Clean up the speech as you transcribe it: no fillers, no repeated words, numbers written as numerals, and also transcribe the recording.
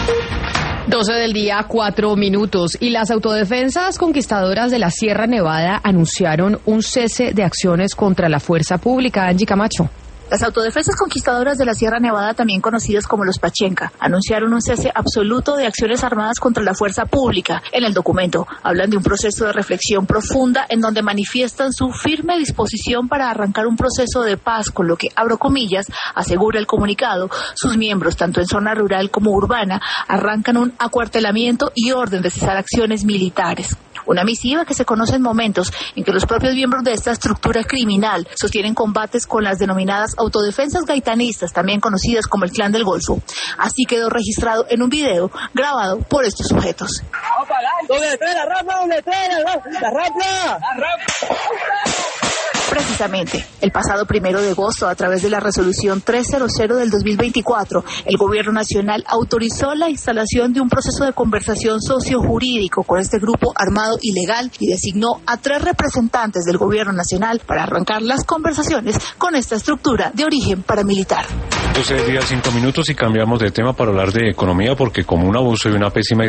12 del día, 4 minutos. Y las autodefensas conquistadoras de la Sierra Nevada anunciaron un cese de acciones contra la fuerza pública. Angie Camacho. Las autodefensas conquistadoras de la Sierra Nevada, también conocidas como los Pachenca, anunciaron un cese absoluto de acciones armadas contra la fuerza pública. En el documento hablan de un proceso de reflexión profunda en donde manifiestan su firme disposición para arrancar un proceso de paz, con lo que, abro comillas, asegura el comunicado, sus miembros, tanto en zona rural como urbana, arrancan un acuartelamiento y orden de cesar acciones militares. Una misiva que se conoce en momentos en que los propios miembros de esta estructura criminal sostienen combates con las denominadas autodefensas gaitanistas, también conocidas como el Clan del Golfo. Así quedó registrado en un video grabado por estos sujetos. Precisamente, el pasado 1 de agosto, a través de la resolución 300 del 2024, el Gobierno Nacional autorizó la instalación de un proceso de conversación sociojurídico con este grupo armado ilegal y designó a 3 representantes del Gobierno Nacional para arrancar las conversaciones con esta estructura de origen paramilitar. 12 días, 5 minutos y cambiamos de tema para hablar de economía, porque como un abuso y una pésima